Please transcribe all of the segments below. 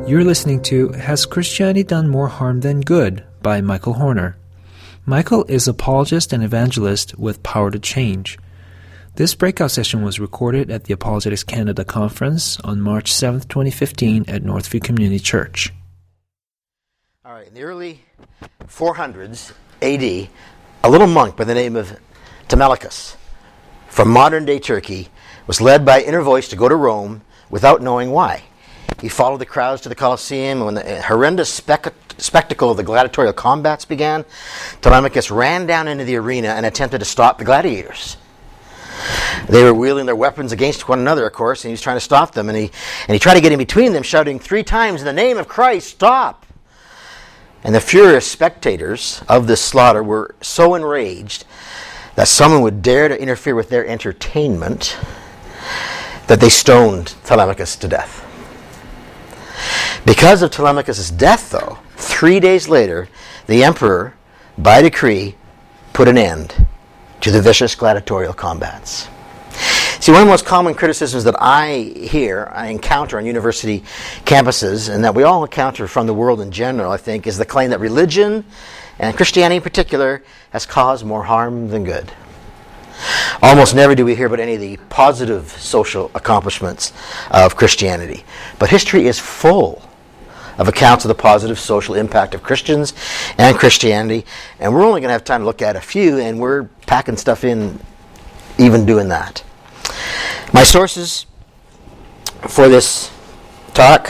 You're listening to Has Christianity Done More Harm Than Good by Michael Horner. Michael is apologist and evangelist with Power to Change. This breakout session was recorded at the Apologetics Canada Conference on March 7, 2015 at Northview Community Church. All right, in the early 400s AD, a little monk by the name of Timellicus from modern-day Turkey was led by inner voice to go to Rome without knowing why. He followed the crowds to the Colosseum, and when the horrendous spectacle of the gladiatorial combats began, Telemachus ran down into the arena and attempted to stop the gladiators. They were wielding their weapons against one another, of course, and he was trying to stop them, and he tried to get in between them, shouting 3 times, "In the name of Christ, stop!" And the furious spectators of this slaughter were so enraged that someone would dare to interfere with their entertainment that they stoned Telemachus to death. Because of Telemachus' death, though, 3 days later, the emperor, by decree, put an end to the vicious gladiatorial combats. See, one of the most common criticisms that I encounter on university campuses, and that we all encounter from the world in general, I think, is the claim that religion, and Christianity in particular, has caused more harm than good. Almost never do we hear about any of the positive social accomplishments of Christianity. But history is full of accounts of the positive social impact of Christians and Christianity, and we're only going to have time to look at a few, and we're packing stuff in even doing that. My sources for this talk: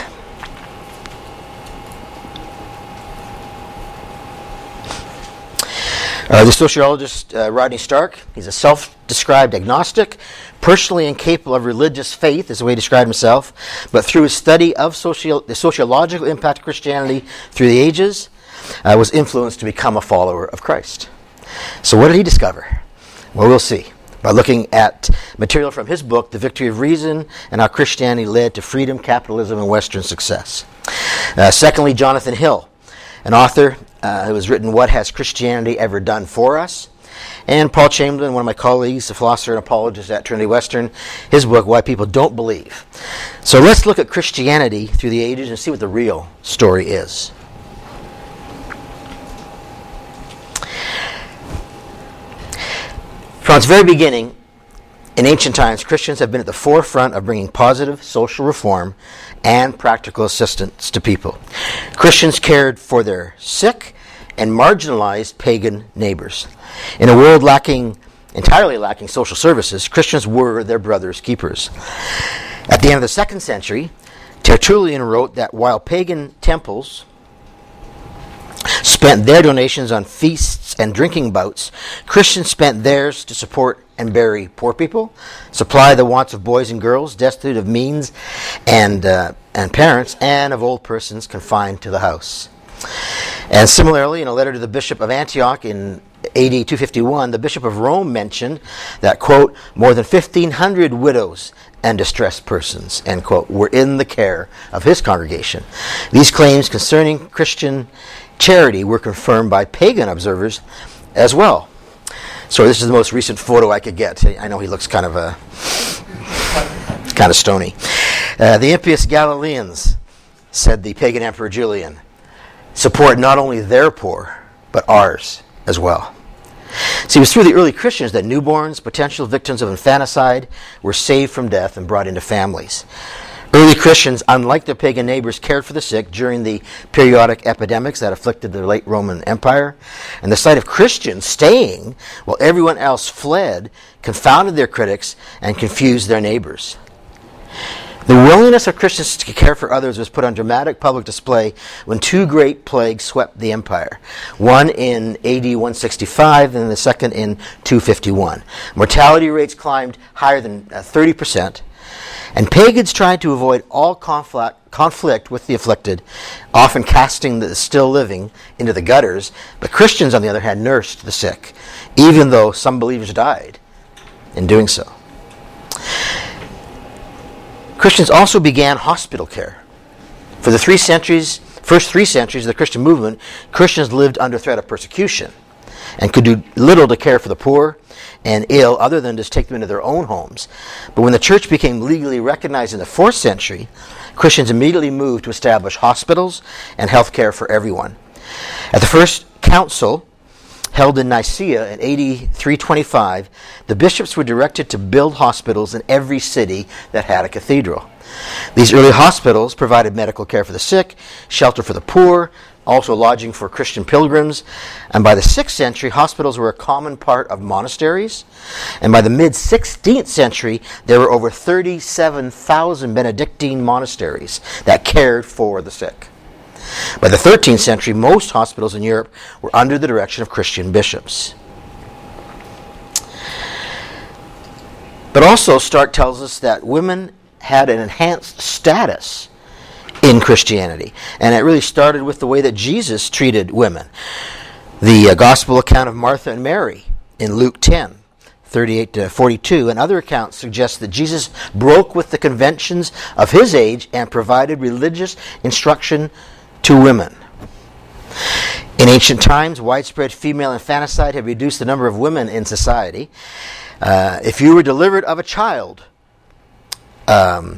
the sociologist Rodney Stark. He's a self-described agnostic, personally incapable of religious faith, is the way he described himself, but through his study of the sociological impact of Christianity through the ages, was influenced to become a follower of Christ. So what did he discover? Well, we'll see by looking at material from his book, The Victory of Reason, and How Christianity Led to Freedom, Capitalism, and Western Success. Secondly, Jonathan Hill, an author who has written What Has Christianity Ever Done For Us? And Paul Chamberlain, one of my colleagues, a philosopher and apologist at Trinity Western, his book, Why People Don't Believe. So let's look at Christianity through the ages and see what the real story is. From its very beginning, in ancient times, Christians have been at the forefront of bringing positive social reform and practical assistance to people. Christians cared for their sick and marginalized pagan neighbors. In a world entirely lacking social services, Christians were their brother's keepers. At the end of the 2nd century, Tertullian wrote that while pagan temples spent their donations on feasts and drinking bouts, Christians spent theirs to support and bury poor people, supply the wants of boys and girls destitute of means and parents, and of old persons confined to the house. And similarly, in a letter to the Bishop of Antioch in AD 251, the Bishop of Rome mentioned that, quote, more than 1,500 widows and distressed persons, end quote, were in the care of his congregation. These claims concerning Christian charity were confirmed by pagan observers as well. So this is the most recent photo I could get. I know he looks kind of stony. The impious Galileans, said the pagan emperor Julian, support not only their poor, but ours as well. See, it was through the early Christians that newborns, potential victims of infanticide, were saved from death and brought into families. Early Christians, unlike their pagan neighbors, cared for the sick during the periodic epidemics that afflicted the late Roman Empire. And the sight of Christians staying while everyone else fled confounded their critics and confused their neighbors. The willingness of Christians to care for others was put on dramatic public display when 2 great plagues swept the empire. One in AD 165 and the second in 251. Mortality rates climbed higher than 30%. And pagans tried to avoid all conflict with the afflicted, often casting the still living into the gutters. But Christians, on the other hand, nursed the sick, even though some believers died in doing so. Christians also began hospital care. For the first 3 centuries of the Christian movement, Christians lived under threat of persecution. and could do little to care for the poor and ill other than just take them into their own homes. But when the church became legally recognized in the 4th century, Christians immediately moved to establish hospitals and health care for everyone. At the first council, held in Nicaea in AD 325, the bishops were directed to build hospitals in every city that had a cathedral. These early hospitals provided medical care for the sick, shelter for the poor, also lodging for Christian pilgrims. And by the 6th century, hospitals were a common part of monasteries. And by the mid-16th century, there were over 37,000 Benedictine monasteries that cared for the sick. By the 13th century, most hospitals in Europe were under the direction of Christian bishops. But also, Stark tells us that women had an enhanced status in Christianity. And it really started with the way that Jesus treated women. The gospel account of Martha and Mary in Luke 10, 38 to 42, and other accounts suggest that Jesus broke with the conventions of his age and provided religious instruction to women. In ancient times, widespread female infanticide had reduced the number of women in society. If you were delivered of a child, wrote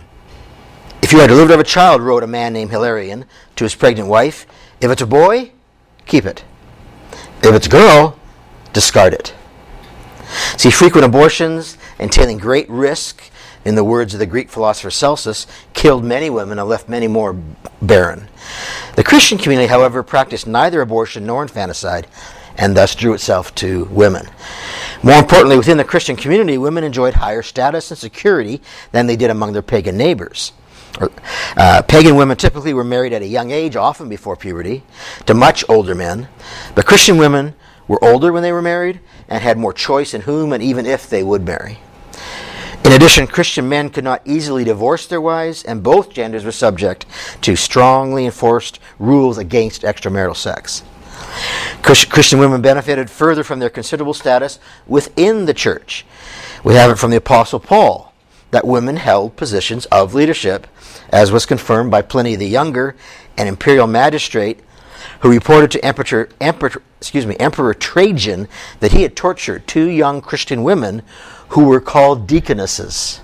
a man named Hilarion to his pregnant wife, if it's a boy, keep it. If it's a girl, discard it. See, frequent abortions entailing great risk, in the words of the Greek philosopher Celsus, killed many women and left many more barren. The Christian community, however, practiced neither abortion nor infanticide, and thus drew itself to women. More importantly, within the Christian community, women enjoyed higher status and security than they did among their pagan neighbors. Pagan women typically were married at a young age, often before puberty, to much older men. But Christian women were older when they were married and had more choice in whom and even if they would marry. In addition, Christian men could not easily divorce their wives, and both genders were subject to strongly enforced rules against extramarital sex. Christian women benefited further from their considerable status within the church. We have it from the Apostle Paul that women held positions of leadership, as was confirmed by Pliny the Younger, an imperial magistrate who reported to Emperor Trajan that he had tortured 2 young Christian women who were called deaconesses.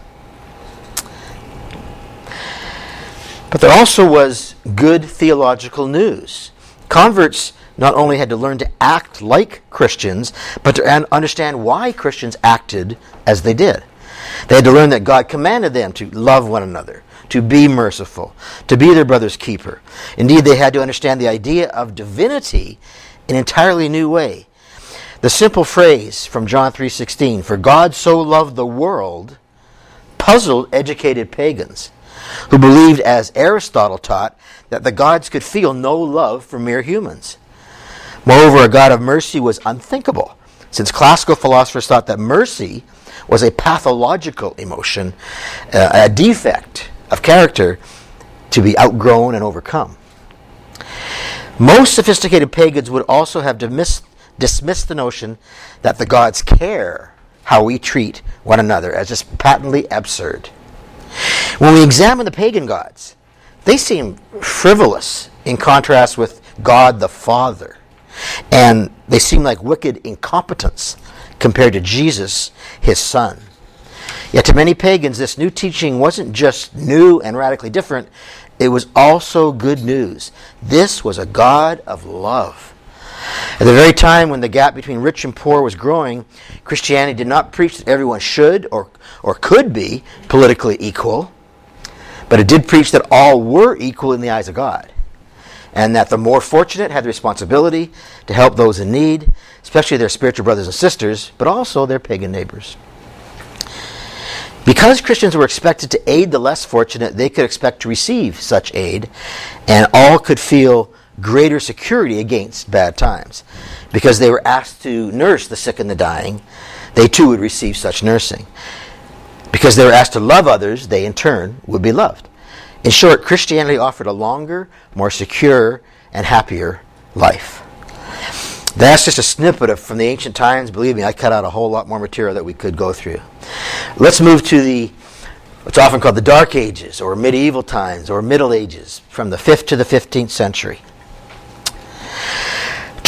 But there also was good theological news. Converts not only had to learn to act like Christians, but to understand why Christians acted as they did. They had to learn that God commanded them to love one another, to be merciful, to be their brother's keeper. Indeed, they had to understand the idea of divinity in an entirely new way. The simple phrase from John 3:16, "For God so loved the world," puzzled educated pagans who believed, as Aristotle taught, that the gods could feel no love for mere humans. Moreover, a God of mercy was unthinkable, since classical philosophers thought that mercy was a pathological emotion, a defect of character to be outgrown and overcome. Most sophisticated pagans would also have dismissed the notion that the gods care how we treat one another as just patently absurd. When we examine the pagan gods, they seem frivolous in contrast with God the Father, and they seem like wicked incompetence compared to Jesus, his Son. Yet to many pagans, this new teaching wasn't just new and radically different, it was also good news. This was a God of love. At the very time when the gap between rich and poor was growing, Christianity did not preach that everyone should or could be politically equal, but it did preach that all were equal in the eyes of God, and that the more fortunate had the responsibility to help those in need, especially their spiritual brothers and sisters, but also their pagan neighbors. Because Christians were expected to aid the less fortunate, they could expect to receive such aid, and all could feel greater security against bad times. Because they were asked to nurse the sick and the dying, they too would receive such nursing. Because they were asked to love others, they in turn would be loved. In short, Christianity offered a longer, more secure, and happier life. That's just a snippet from the ancient times. Believe me, I cut out a whole lot more material that we could go through. Let's move to what's often called the Dark Ages, or medieval times, or Middle Ages, from the 5th to the 15th century.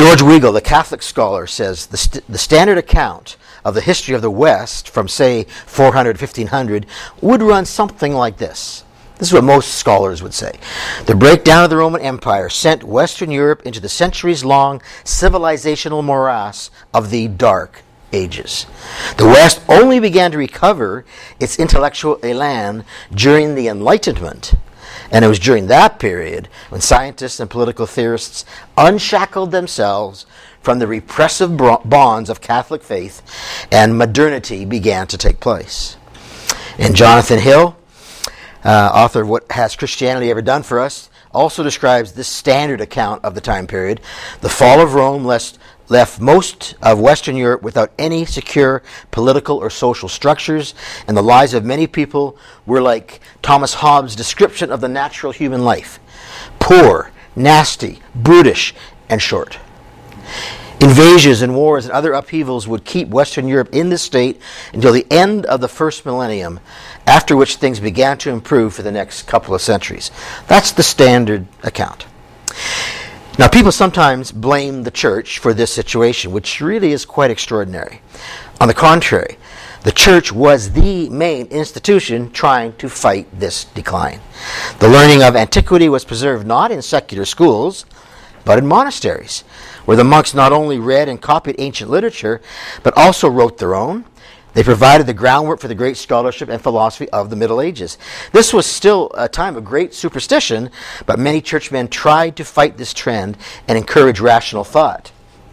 George Weigel, the Catholic scholar, says the standard account of the history of the West from, say, 400 1500 would run something like this. This is what most scholars would say. The breakdown of the Roman Empire sent Western Europe into the centuries-long civilizational morass of the Dark Ages. The West only began to recover its intellectual elan during the Enlightenment, and it was during that period when scientists and political theorists unshackled themselves from the repressive bonds of Catholic faith, and modernity began to take place. And Jonathan Hill, author of What Has Christianity Ever Done for Us, also describes this standard account of the time period. The fall of Rome left most of Western Europe without any secure political or social structures, and the lives of many people were like Thomas Hobbes' description of the natural human life: poor, nasty, brutish, and short. Invasions and wars and other upheavals would keep Western Europe in this state until the end of the first millennium, after which things began to improve for the next couple of centuries. That's the standard account. Now, people sometimes blame the church for this situation, which really is quite extraordinary. On the contrary, the church was the main institution trying to fight this decline. The learning of antiquity was preserved not in secular schools, but in monasteries, where the monks not only read and copied ancient literature, but also wrote their own. They provided the groundwork for the great scholarship and philosophy of the Middle Ages. This was still a time of great superstition, but many churchmen tried to fight this trend and encourage rational thought.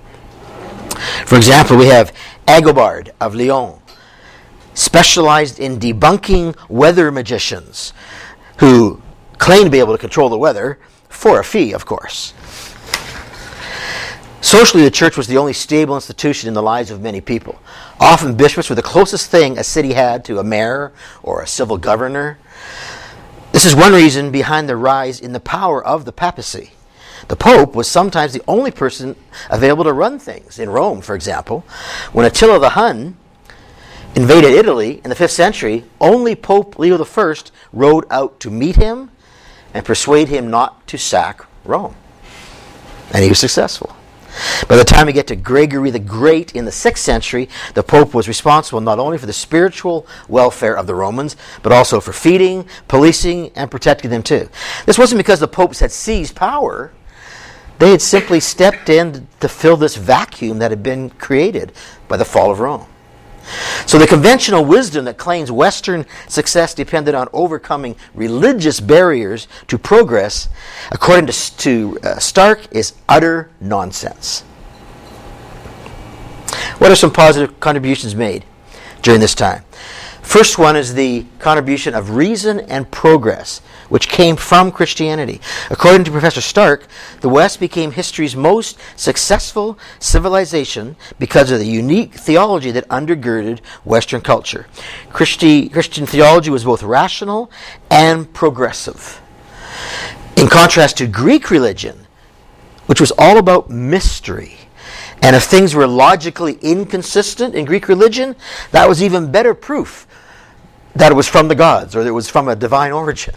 For example, we have Agobard of Lyon, specialized in debunking weather magicians who claimed to be able to control the weather for a fee, of course. Socially, the church was the only stable institution in the lives of many people. Often bishops were the closest thing a city had to a mayor or a civil governor. This is one reason behind the rise in the power of the papacy. The Pope was sometimes the only person available to run things. In Rome, for example, when Attila the Hun invaded Italy in the 5th century, only Pope Leo I rode out to meet him and persuade him not to sack Rome. And he was successful. By the time we get to Gregory the Great in the 6th century, the Pope was responsible not only for the spiritual welfare of the Romans, but also for feeding, policing, and protecting them too. This wasn't because the popes had seized power. They had simply stepped in to fill this vacuum that had been created by the fall of Rome. So the conventional wisdom that claims Western success depended on overcoming religious barriers to progress, according to Stark, is utter nonsense. What are some positive contributions made during this time? First one is the contribution of reason and progress, which came from Christianity. According to Professor Stark, the West became history's most successful civilization because of the unique theology that undergirded Western culture. Christian theology was both rational and progressive. In contrast to Greek religion, which was all about mystery. And if things were logically inconsistent in Greek religion, that was even better proof that it was from the gods or that it was from a divine origin.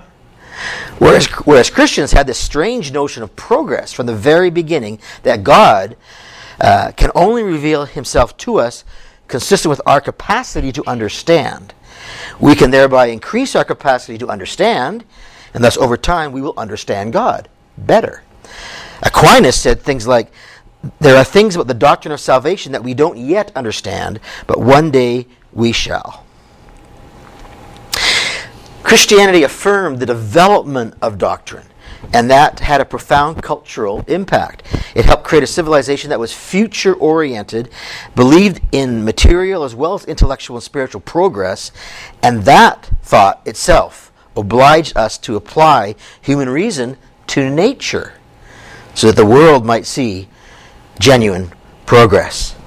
Whereas Christians had this strange notion of progress from the very beginning, that God can only reveal himself to us consistent with our capacity to understand. We can thereby increase our capacity to understand, and thus over time we will understand God better. Aquinas said things like, there are things about the doctrine of salvation that we don't yet understand, but one day we shall. Christianity affirmed the development of doctrine, and that had a profound cultural impact. It helped create a civilization that was future-oriented, believed in material as well as intellectual and spiritual progress, and that thought itself obliged us to apply human reason to nature so that the world might see genuine progress.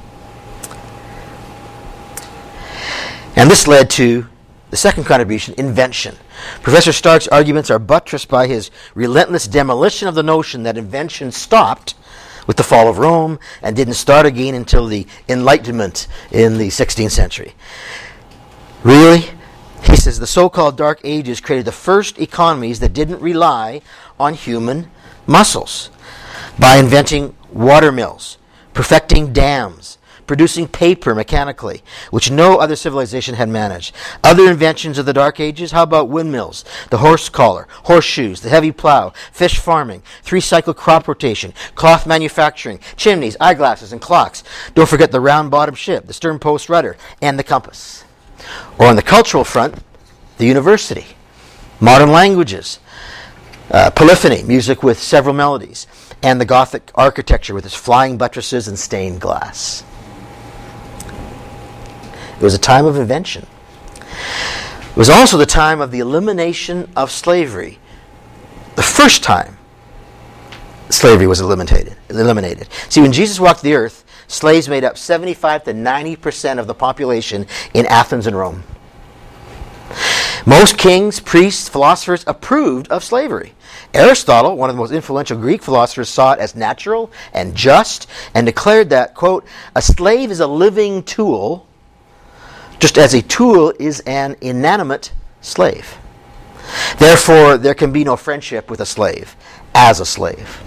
And this led to the second contribution, invention. Professor Stark's arguments are buttressed by his relentless demolition of the notion that invention stopped with the fall of Rome and didn't start again until the Enlightenment in the 16th century. Really? He says the so-called Dark Ages created the first economies that didn't rely on human muscles by inventing water mills, perfecting dams, producing paper mechanically, which no other civilization had managed. Other inventions of the Dark Ages, how about windmills, the horse collar, horseshoes, the heavy plow, fish farming, 3-cycle crop rotation, cloth manufacturing, chimneys, eyeglasses, and clocks. Don't forget the round-bottomed ship, the stern post rudder, and the compass. Or on the cultural front, the university, modern languages, polyphony, music with several melodies, and the Gothic architecture with its flying buttresses and stained glass. It was a time of invention. It was also the time of the elimination of slavery. The first time slavery was eliminated. See, when Jesus walked the earth, slaves made up 75 to 90% of the population in Athens and Rome. Most kings, priests, philosophers approved of slavery. Aristotle, one of the most influential Greek philosophers, saw it as natural and just and declared that, quote, a slave is a living tool, just as a tool is an inanimate slave. Therefore, there can be no friendship with a slave as a slave.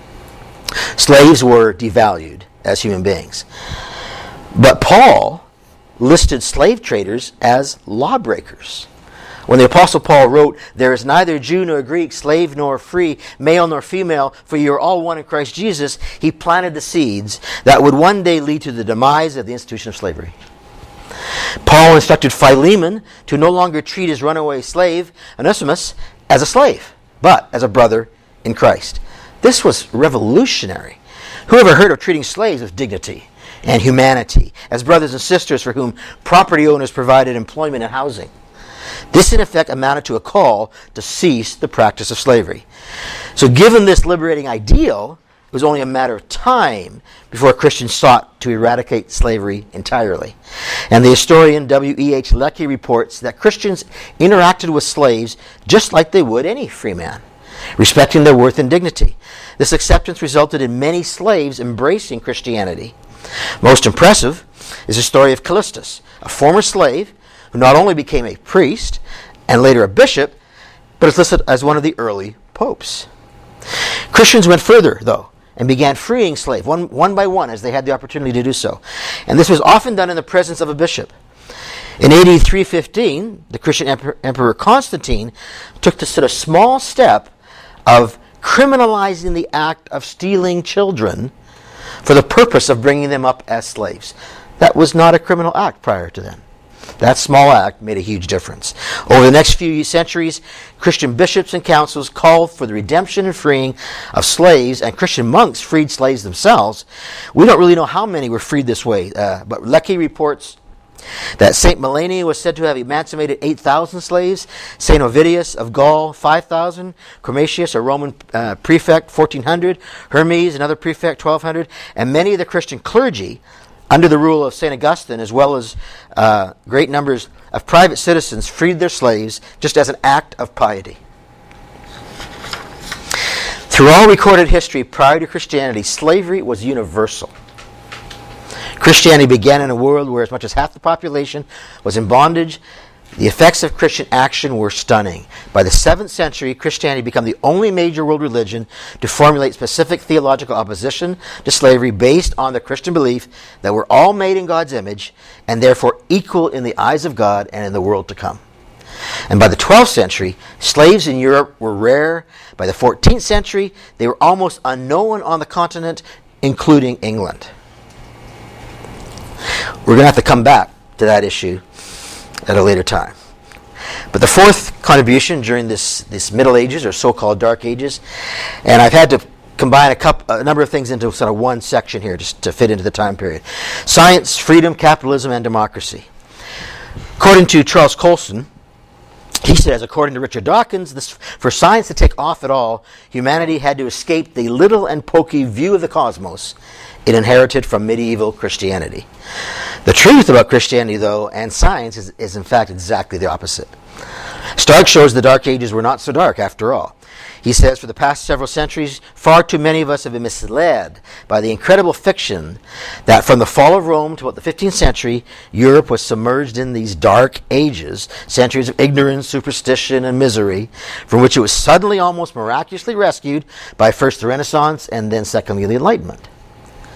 Slaves were devalued as human beings. But Paul listed slave traders as lawbreakers. When the Apostle Paul wrote, there is neither Jew nor Greek, slave nor free, male nor female, for you are all one in Christ Jesus, he planted the seeds that would one day lead to the demise of the institution of slavery. Paul instructed Philemon to no longer treat his runaway slave, Onesimus, as a slave, but as a brother in Christ. This was revolutionary. Who ever heard of treating slaves with dignity and humanity, as brothers and sisters for whom property owners provided employment and housing? This, in effect, amounted to a call to cease the practice of slavery. So given this liberating ideal, it was only a matter of time before Christians sought to eradicate slavery entirely. And the historian W.E.H. Lecky reports that Christians interacted with slaves just like they would any free man, respecting their worth and dignity. This acceptance resulted in many slaves embracing Christianity. Most impressive is the story of Callistus, a former slave who not only became a priest and later a bishop, but is listed as one of the early popes. Christians went further, though, and began freeing slaves one by one as they had the opportunity to do so. And this was often done in the presence of a bishop. In AD 315, the Christian Emperor Constantine took the sort of small step of criminalizing the act of stealing children for the purpose of bringing them up as slaves. That was not a criminal act prior to then. That small act made a huge difference. Over the next few centuries, Christian bishops and councils called for the redemption and freeing of slaves, and Christian monks freed slaves themselves. We don't really know how many were freed this way, but Lecky reports that St. Melania was said to have emancipated 8,000 slaves, St. Ovidius of Gaul, 5,000, Crematius, a Roman prefect, 1,400, Hermes, another prefect, 1,200, and many of the Christian clergy, under the rule of St. Augustine, as well as great numbers of private citizens, freed their slaves just as an act of piety. Through all recorded history prior to Christianity, slavery was universal. Christianity began in a world where as much as half the population was in bondage. The effects of Christian action were stunning. By the 7th century, Christianity became the only major world religion to formulate specific theological opposition to slavery based on the Christian belief that we're all made in God's image and therefore equal in the eyes of God and in the world to come. And by the 12th century, slaves in Europe were rare. By the 14th century, they were almost unknown on the continent, including England. We're going to have to come back to that issue at a later time. But the fourth contribution during this Middle Ages, or so-called Dark Ages, and I've had to combine a number of things into sort of one section here just to fit into the time period. Science, freedom, capitalism, and democracy. According to Charles Colson, he says, according to Richard Dawkins, for science to take off at all, humanity had to escape the little and pokey view of the cosmos it inherited from medieval Christianity. The truth about Christianity, though, and science is in fact exactly the opposite. Stark shows the Dark Ages were not so dark after all. He says, for the past several centuries, far too many of us have been misled by the incredible fiction that from the fall of Rome to about the 15th century, Europe was submerged in these dark ages, centuries of ignorance, superstition, and misery, from which it was suddenly almost miraculously rescued by first the Renaissance and then secondly the Enlightenment.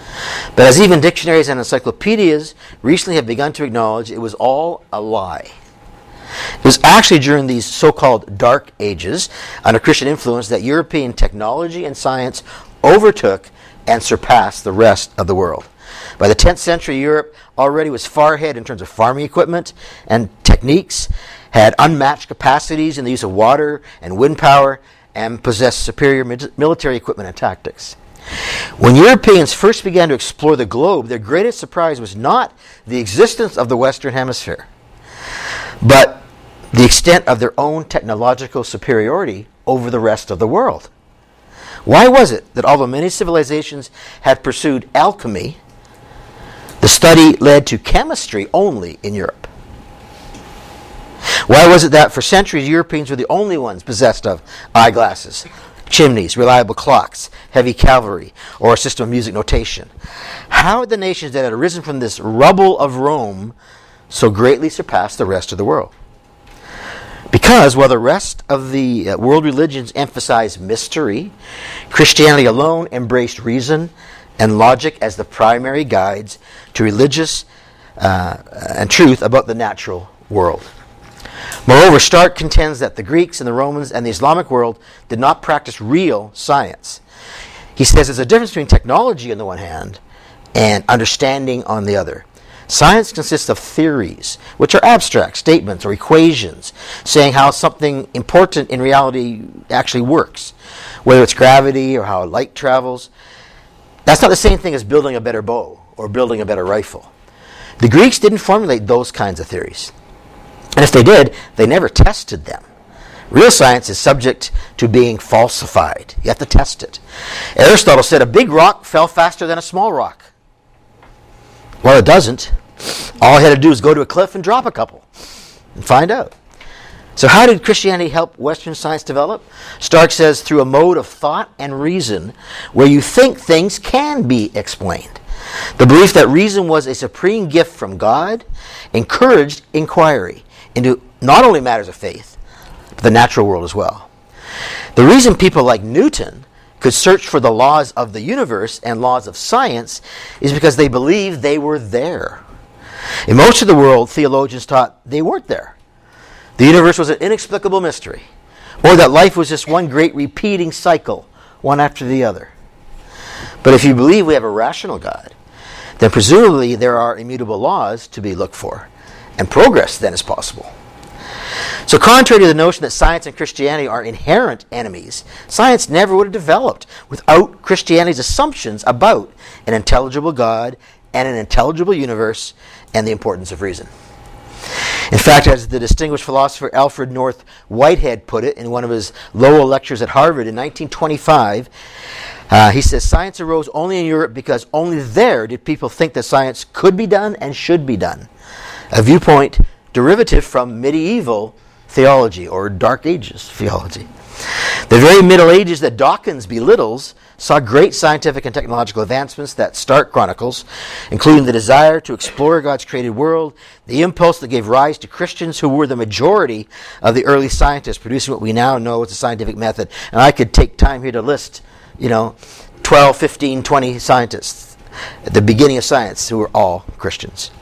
But as even dictionaries and encyclopedias recently have begun to acknowledge, it was all a lie. It was actually during these so-called Dark Ages, under Christian influence, that European technology and science overtook and surpassed the rest of the world. By the 10th century, Europe already was far ahead in terms of farming equipment and techniques, had unmatched capacities in the use of water and wind power, and possessed superior military equipment and tactics. When Europeans first began to explore the globe, their greatest surprise was not the existence of the Western Hemisphere, but the extent of their own technological superiority over the rest of the world. Why was it that although many civilizations had pursued alchemy, the study led to chemistry only in Europe? Why was it that for centuries Europeans were the only ones possessed of eyeglasses, chimneys, reliable clocks, heavy cavalry, or a system of music notation? How had the nations that had arisen from this rubble of Rome so greatly surpassed the rest of the world? Because while the rest of the world religions emphasized mystery, Christianity alone embraced reason and logic as the primary guides to religious and truth about the natural world. Moreover, Stark contends that the Greeks and the Romans and the Islamic world did not practice real science. He says there's a difference between technology on the one hand and understanding on the other. Science consists of theories, which are abstract statements or equations, saying how something important in reality actually works, whether it's gravity or how light travels. That's not the same thing as building a better bow or building a better rifle. The Greeks didn't formulate those kinds of theories. And if they did, they never tested them. Real science is subject to being falsified. You have to test it. Aristotle said a big rock fell faster than a small rock. Well, it doesn't. All he had to do is go to a cliff and drop a couple and find out. So how did Christianity help Western science develop? Stark says through a mode of thought and reason where you think things can be explained. The belief that reason was a supreme gift from God encouraged inquiry into not only matters of faith, but the natural world as well. The reason people like Newton could search for the laws of the universe and laws of science is because they believed they were there. In most of the world, theologians taught they weren't there. The universe was an inexplicable mystery, or that life was just one great repeating cycle, one after the other. But if you believe we have a rational God, then presumably there are immutable laws to be looked for, and progress then is possible. So contrary to the notion that science and Christianity are inherent enemies, science never would have developed without Christianity's assumptions about an intelligible God and an intelligible universe and the importance of reason. In fact, as the distinguished philosopher Alfred North Whitehead put it in one of his Lowell lectures at Harvard in 1925, he says, science arose only in Europe because only there did people think that science could be done and should be done. A viewpoint derivative from medieval theology or Dark Ages theology. The very Middle Ages that Dawkins belittles saw great scientific and technological advancements that Stark chronicles, including the desire to explore God's created world, the impulse that gave rise to Christians who were the majority of the early scientists producing what we now know as the scientific method. And I could take time here to list, 12, 15, 20 scientists at the beginning of science who were all Christians.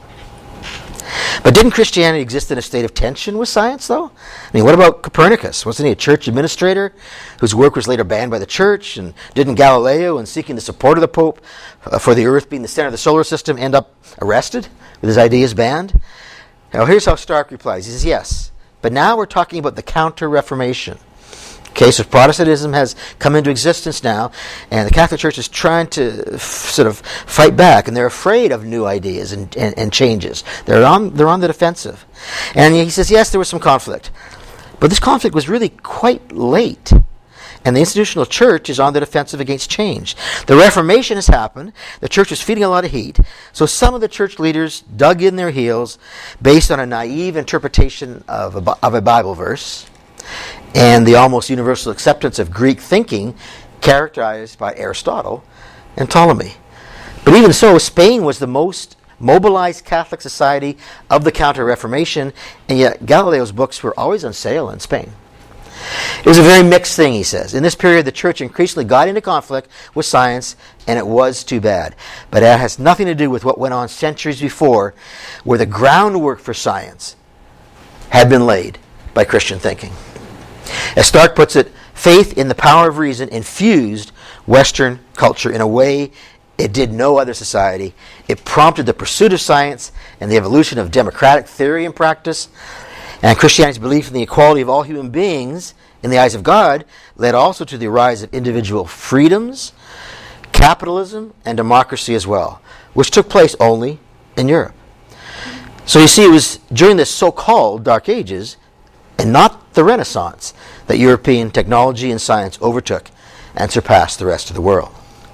But didn't Christianity exist in a state of tension with science, though? I mean, what about Copernicus? Wasn't he a church administrator whose work was later banned by the church? And didn't Galileo, in seeking the support of the Pope for the Earth being the center of the solar system, end up arrested with his ideas banned? Now, here's how Stark replies. He says, yes, but now we're talking about the Counter-Reformation. Okay, so Protestantism has come into existence now, and the Catholic Church is trying to sort of fight back, and they're afraid of new ideas and changes. They're on the defensive. And he says, yes, there was some conflict, but this conflict was really quite late, and the institutional church is on the defensive against change. The Reformation has happened. The church is feeding a lot of heat, so some of the church leaders dug in their heels based on a naive interpretation of a Bible verse, and the almost universal acceptance of Greek thinking characterized by Aristotle and Ptolemy. But even so, Spain was the most mobilized Catholic society of the Counter-Reformation, and yet Galileo's books were always on sale in Spain. It was a very mixed thing, he says. In this period, the church increasingly got into conflict with science, and it was too bad. But it has nothing to do with what went on centuries before, where the groundwork for science had been laid by Christian thinking. As Stark puts it, faith in the power of reason infused Western culture in a way it did no other society. It prompted the pursuit of science and the evolution of democratic theory and practice. And Christianity's belief in the equality of all human beings in the eyes of God led also to the rise of individual freedoms, capitalism, and democracy as well, which took place only in Europe. So you see, it was during this so-called Dark Ages, and not the Renaissance, that European technology and science overtook and surpassed the rest of the world.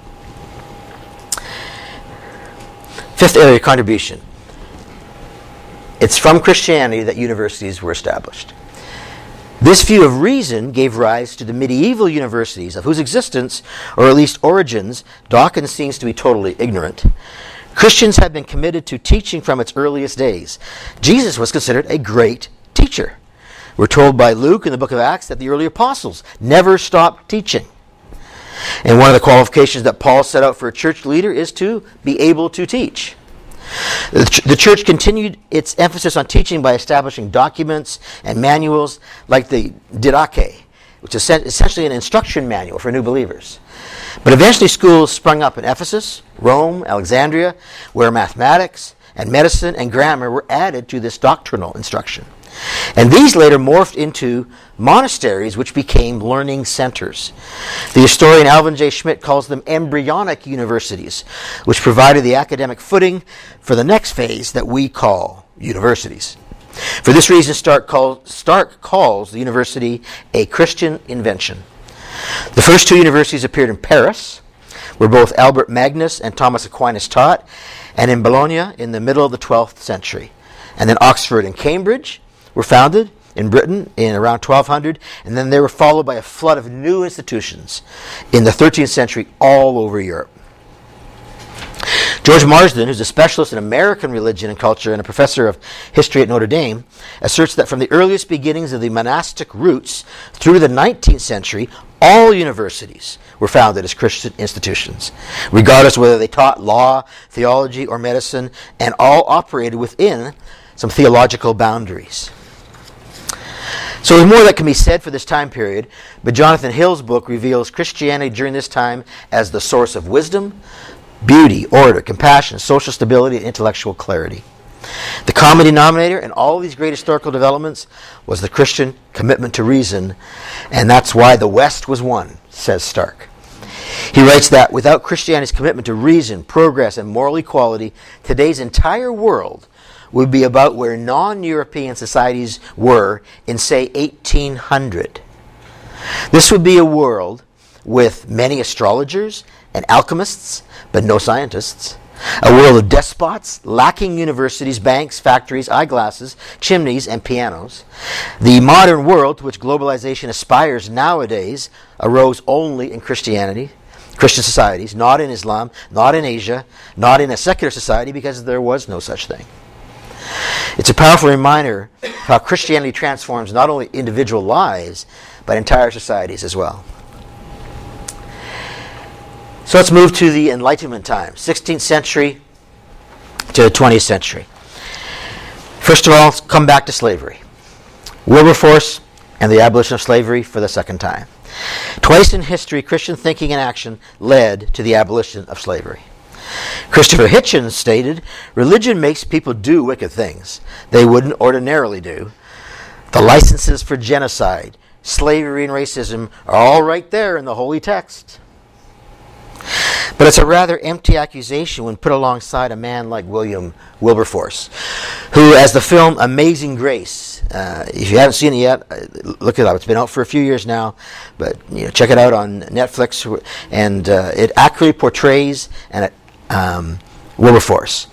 Fifth area of contribution. It's from Christianity that universities were established. This view of reason gave rise to the medieval universities, of whose existence, or at least origins, Dawkins seems to be totally ignorant. Christians have been committed to teaching from its earliest days. Jesus was considered a great teacher. We're told by Luke in the book of Acts that the early apostles never stopped teaching. And one of the qualifications that Paul set out for a church leader is to be able to teach. The church continued its emphasis on teaching by establishing documents and manuals like the Didache, which is essentially an instruction manual for new believers. But eventually schools sprung up in Ephesus, Rome, Alexandria, where mathematics and medicine and grammar were added to this doctrinal instruction. And these later morphed into monasteries, which became learning centers. The historian Alvin J. Schmidt calls them embryonic universities, which provided the academic footing for the next phase that we call universities. For this reason, Stark calls the university a Christian invention. The first two universities appeared in Paris, where both Albert Magnus and Thomas Aquinas taught, and in Bologna in the middle of the 12th century. And then Oxford and Cambridge were founded in Britain in around 1200, and then they were followed by a flood of new institutions in the 13th century all over Europe. George Marsden, who's a specialist in American religion and culture and a professor of history at Notre Dame, asserts that from the earliest beginnings of the monastic roots through the 19th century, all universities were founded as Christian institutions, regardless of whether they taught law, theology, or medicine, and all operated within some theological boundaries. So there's more that can be said for this time period, but Jonathan Hill's book reveals Christianity during this time as the source of wisdom, beauty, order, compassion, social stability, and intellectual clarity. The common denominator in all of these great historical developments was the Christian commitment to reason, and that's why the West was won, says Stark. He writes that without Christianity's commitment to reason, progress, and moral equality, today's entire world would be about where non-European societies were in, say, 1800. This would be a world with many astrologers and alchemists, but no scientists. A world of despots, lacking universities, banks, factories, eyeglasses, chimneys, and pianos. The modern world to which globalization aspires nowadays arose only in Christianity, Christian societies, not in Islam, not in Asia, not in a secular society, because there was no such thing. It's a powerful reminder how Christianity transforms not only individual lives, but entire societies as well. So let's move to the Enlightenment times, 16th century to the 20th century. First of all, let's come back to slavery. Wilberforce and the abolition of slavery for the second time. Twice in history, Christian thinking and action led to the abolition of slavery. Christopher Hitchens stated, "Religion makes people do wicked things they wouldn't ordinarily do. The licenses for genocide, slavery, and racism are all right there in the holy text." But it's a rather empty accusation when put alongside a man like William Wilberforce, who, as the film Amazing Grace, if you haven't seen it yet, look it up. It's been out for a few years now, but check it out on Netflix, and it accurately portrays Wilberforce.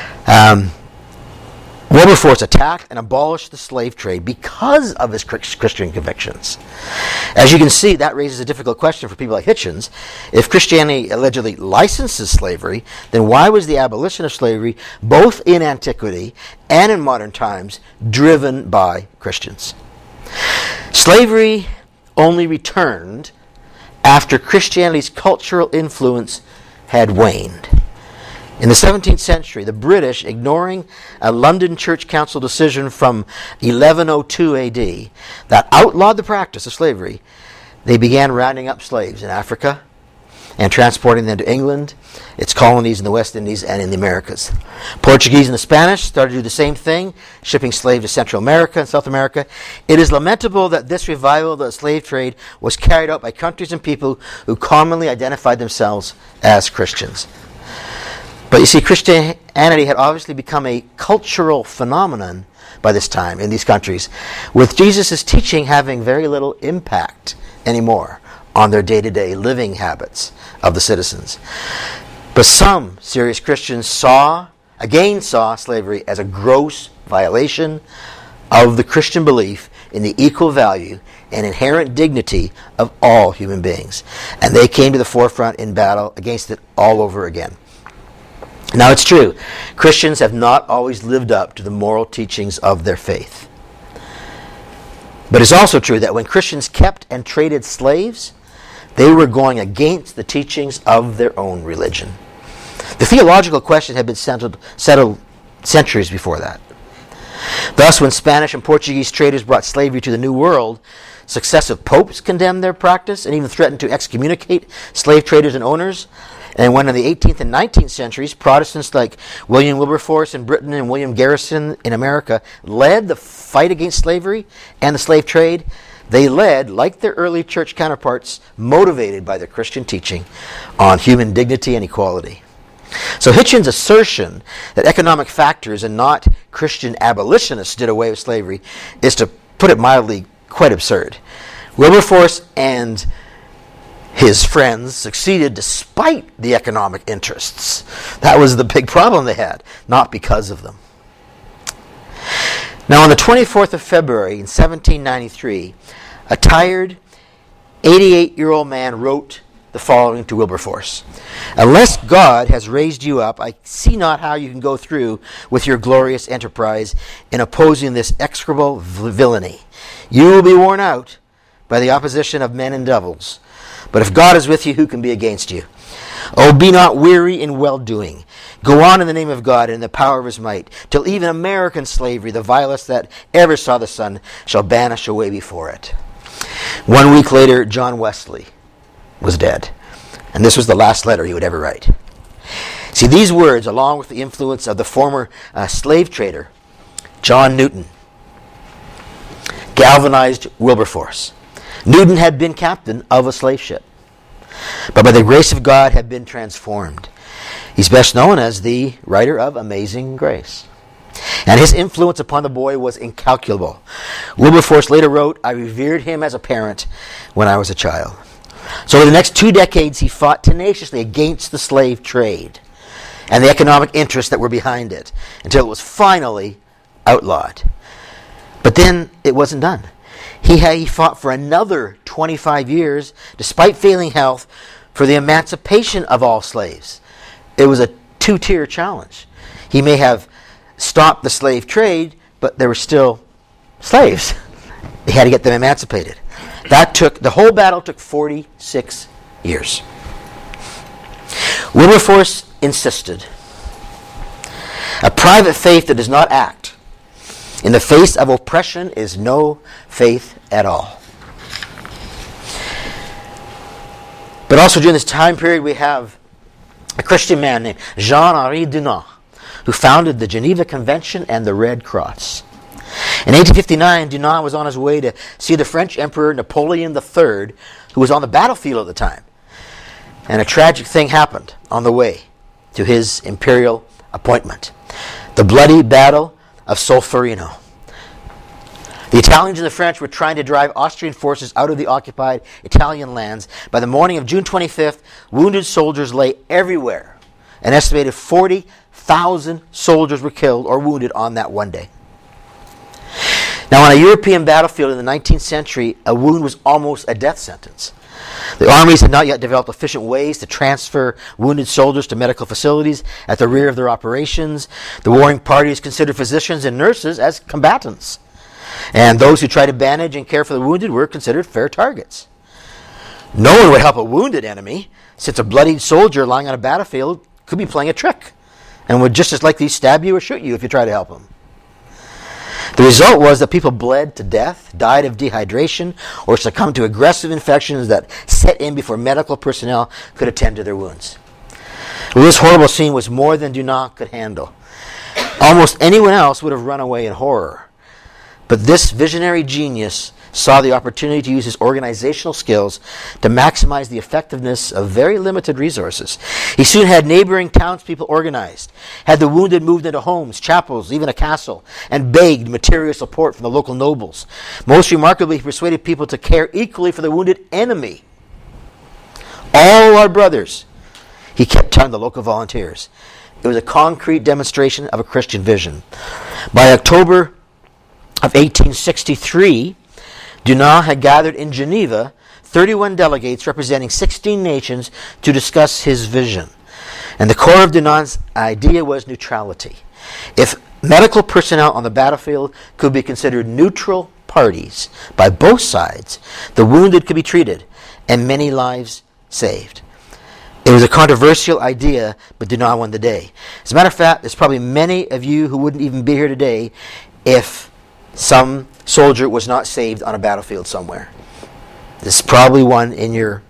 Wilberforce attacked and abolished the slave trade because of his Christian convictions. As you can see, that raises a difficult question for people like Hitchens. If Christianity allegedly licenses slavery, then why was the abolition of slavery, both in antiquity and in modern times, driven by Christians? Slavery only returned after Christianity's cultural influence had waned. In the 17th century, the British, ignoring a London Church Council decision from 1102 AD that outlawed the practice of slavery, they began rounding up slaves in Africa and transporting them to England, its colonies in the West Indies and in the Americas. Portuguese and the Spanish started to do the same thing, shipping slaves to Central America and South America. It is lamentable that this revival of the slave trade was carried out by countries and people who commonly identified themselves as Christians. But you see, Christianity had obviously become a cultural phenomenon by this time in these countries, with Jesus' teaching having very little impact anymore on their day-to-day living habits of the citizens. But some serious Christians saw slavery as a gross violation of the Christian belief in the equal value and inherent dignity of all human beings. And they came to the forefront in battle against it all over again. Now it's true, Christians have not always lived up to the moral teachings of their faith. But it's also true that when Christians kept and traded slaves, they were going against the teachings of their own religion. The theological question had been settled centuries before that. Thus, when Spanish and Portuguese traders brought slavery to the New World, successive popes condemned their practice and even threatened to excommunicate slave traders and owners. And when in the 18th and 19th centuries, Protestants like William Wilberforce in Britain and William Garrison in America led the fight against slavery and the slave trade, they led, like their early church counterparts, motivated by the Christian teaching on human dignity and equality. So Hitchens' assertion that economic factors and not Christian abolitionists did away with slavery is, to put it mildly, quite absurd. Wilberforce and his friends succeeded despite the economic interests. That was the big problem they had, not because of them. Now, on the 24th of February in 1793, a tired 88-year-old man wrote the following to Wilberforce: "Unless God has raised you up, I see not how you can go through with your glorious enterprise in opposing this execrable villainy. You will be worn out by the opposition of men and devils. But if God is with you, who can be against you? Oh, be not weary in well-doing. Go on in the name of God and in the power of his might, till even American slavery, the vilest that ever saw the sun, shall banish away before it." 1 week later, John Wesley was dead. And this was the last letter he would ever write. See, these words, along with the influence of the former slave trader, John Newton, galvanized Wilberforce. Newton had been captain of a slave ship, but by the grace of God had been transformed. He's best known as the writer of Amazing Grace. And his influence upon the boy was incalculable. Wilberforce later wrote, "I revered him as a parent when I was a child." So for the next 2 decades, he fought tenaciously against the slave trade and the economic interests that were behind it, until it was finally outlawed. But then it wasn't done. He fought for another 25 years, despite failing health, for the emancipation of all slaves. It was a 2-tier challenge. He may have stopped the slave trade, but there were still slaves. They had to get them emancipated. The whole battle took 46 years. Wilberforce insisted, "A private faith that does not act in the face of oppression is no faith at all." But also during this time period, we have a Christian man named Jean-Henri Dunant, who founded the Geneva Convention and the Red Cross. In 1859, Dunant was on his way to see the French Emperor Napoleon III, who was on the battlefield at the time. And a tragic thing happened on the way to his imperial appointment: the bloody Battle of Solferino. The Italians and the French were trying to drive Austrian forces out of the occupied Italian lands. By the morning of June 25th, wounded soldiers lay everywhere. An estimated 40,000 soldiers were killed or wounded on that one day. Now, on a European battlefield in the 19th century, a wound was almost a death sentence. The armies had not yet developed efficient ways to transfer wounded soldiers to medical facilities at the rear of their operations. The warring parties considered physicians and nurses as combatants. And those who tried to bandage and care for the wounded were considered fair targets. No one would help a wounded enemy, since a bloodied soldier lying on a battlefield could be playing a trick and would just as likely stab you or shoot you if you try to help him. The result was that people bled to death, died of dehydration, or succumbed to aggressive infections that set in before medical personnel could attend to their wounds. Well, this horrible scene was more than Dunant could handle. Almost anyone else would have run away in horror. But this visionary genius saw the opportunity to use his organizational skills to maximize the effectiveness of very limited resources. He soon had neighboring townspeople organized, had the wounded moved into homes, chapels, even a castle, and begged material support from the local nobles. Most remarkably, he persuaded people to care equally for the wounded enemy. All our brothers, he kept telling the local volunteers. It was a concrete demonstration of a Christian vision. By October of 1863, Dunant had gathered in Geneva 31 delegates representing 16 nations to discuss his vision. And the core of Dunant's idea was neutrality. If medical personnel on the battlefield could be considered neutral parties by both sides, the wounded could be treated and many lives saved. It was a controversial idea, but Dunant won the day. As a matter of fact, there's probably many of you who wouldn't even be here today if some soldier was not saved on a battlefield somewhere. This is probably one in your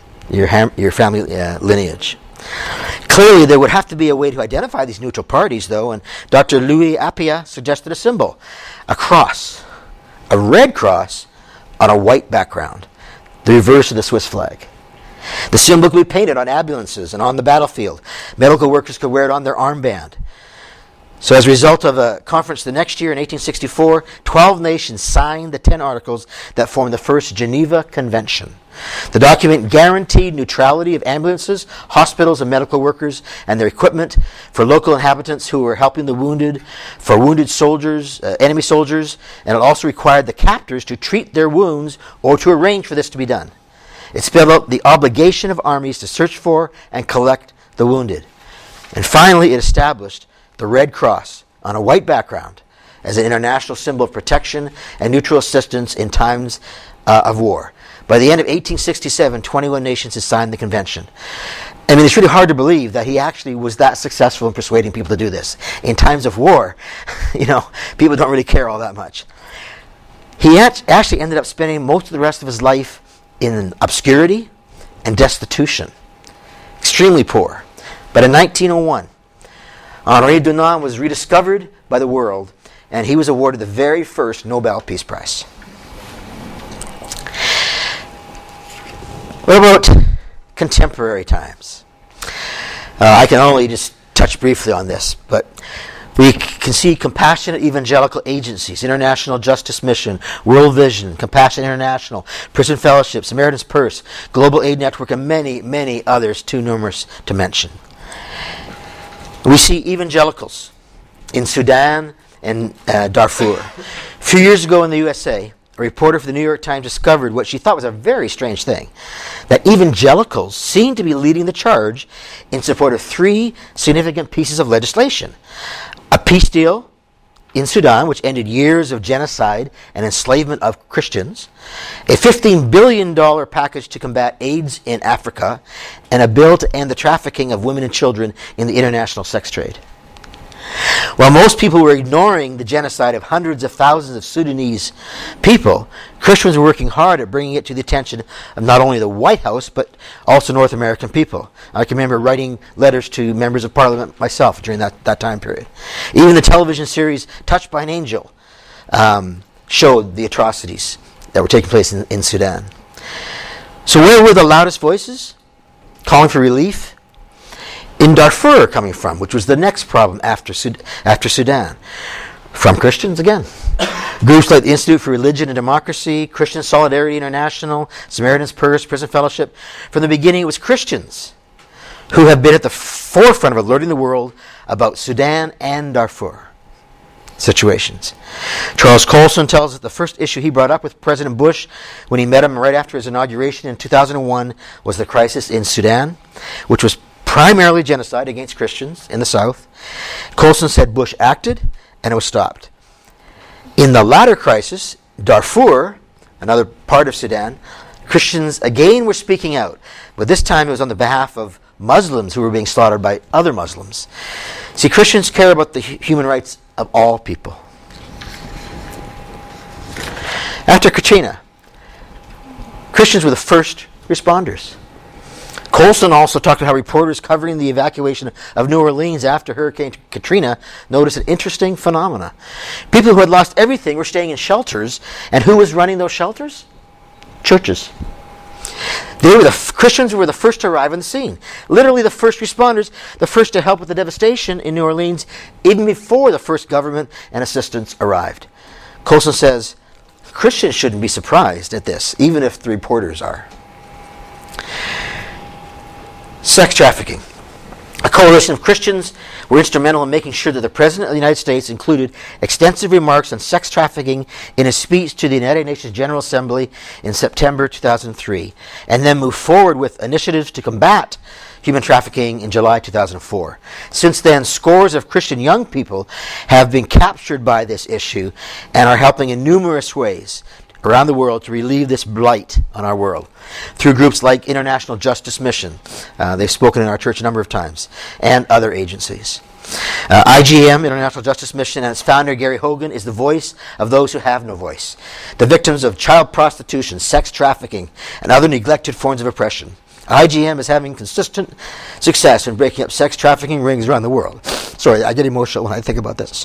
family lineage. Clearly, there would have to be a way to identify these neutral parties, though, and Dr. Louis Appia suggested a symbol, a cross, a red cross on a white background, the reverse of the Swiss flag. The symbol could be painted on ambulances and on the battlefield. Medical workers could wear it on their armband. So as a result of a conference the next year in 1864, 12 nations signed the 10 articles that formed the first Geneva Convention. The document guaranteed neutrality of ambulances, hospitals, and medical workers and their equipment for local inhabitants who were helping the wounded, for wounded soldiers, enemy soldiers, and it also required the captors to treat their wounds or to arrange for this to be done. It spelled out the obligation of armies to search for and collect the wounded. And finally, it established the Red Cross on a white background as an international symbol of protection and neutral assistance in times of war. By the end of 1867, 21 nations had signed the convention. I mean, it's really hard to believe that he actually was that successful in persuading people to do this. In times of war, people don't really care all that much. He actually ended up spending most of the rest of his life in obscurity and destitution. Extremely poor. But in 1901, Henri Dunant was rediscovered by the world, and he was awarded the very first Nobel Peace Prize. What about contemporary times? I can only just touch briefly on this, but we can see compassionate evangelical agencies, International Justice Mission, World Vision, Compassion International, Prison Fellowship, Samaritan's Purse, Global Aid Network, and many, many others too numerous to mention. We see evangelicals in Sudan and Darfur. A few years ago in the USA, a reporter for the New York Times discovered what she thought was a very strange thing, that evangelicals seem to be leading the charge in support of 3 significant pieces of legislation. A peace deal in Sudan, which ended years of genocide and enslavement of Christians, a $15 billion package to combat AIDS in Africa, and a bill to end the trafficking of women and children in the international sex trade. While most people were ignoring the genocide of hundreds of thousands of Sudanese people, Christians were working hard at bringing it to the attention of not only the White House, but also North American people. I can remember writing letters to members of Parliament myself during that time period. Even the television series Touched by an Angel showed the atrocities that were taking place in Sudan. So where were the loudest voices calling for relief? In Darfur coming from, which was the next problem after Sudan. From Christians again. Groups like the Institute for Religion and Democracy, Christian Solidarity International, Samaritan's Purse, Prison Fellowship. From the beginning, it was Christians who have been at the forefront of alerting the world about Sudan and Darfur situations. Charles Colson tells us the first issue he brought up with President Bush when he met him right after his inauguration in 2001 was the crisis in Sudan, which was primarily genocide against Christians in the South. Colson said Bush acted, and it was stopped. In the latter crisis, Darfur, another part of Sudan, Christians again were speaking out, but this time it was on the behalf of Muslims who were being slaughtered by other Muslims. See, Christians care about the human rights of all people. After Katrina, Christians were the first responders. Colson also talked about how reporters covering the evacuation of New Orleans after Hurricane Katrina noticed an interesting phenomena. People who had lost everything were staying in shelters, and who was running those shelters? Churches. Christians were the first to arrive on the scene. Literally the first responders, the first to help with the devastation in New Orleans, even before the first government and assistance arrived. Colson says, Christians shouldn't be surprised at this, even if the reporters are. Sex trafficking. A coalition of Christians were instrumental in making sure that the President of the United States included extensive remarks on sex trafficking in his speech to the United Nations General Assembly in September 2003, and then moved forward with initiatives to combat human trafficking in July 2004. Since then, scores of Christian young people have been captured by this issue and are helping in numerous ways around the world to relieve this blight on our world through groups like International Justice Mission. They've spoken in our church a number of times, and other agencies. IJM, International Justice Mission, and its founder, Gary Hogan, is the voice of those who have no voice, the victims of child prostitution, sex trafficking, and other neglected forms of oppression. IJM is having consistent success in breaking up sex trafficking rings around the world. Sorry, I get emotional when I think about this.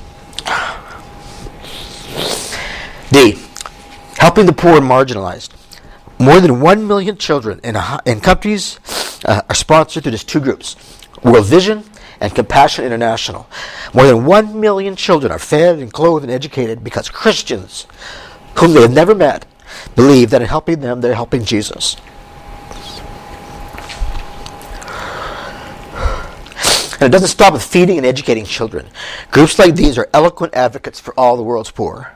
D. Helping the poor and marginalized. More than 1 million children in countries are sponsored through these two groups, World Vision and Compassion International. More than 1 million children are fed and clothed and educated because Christians, whom they have never met, believe that in helping them, they're helping Jesus. And it doesn't stop with feeding and educating children. Groups like these are eloquent advocates for all the world's poor.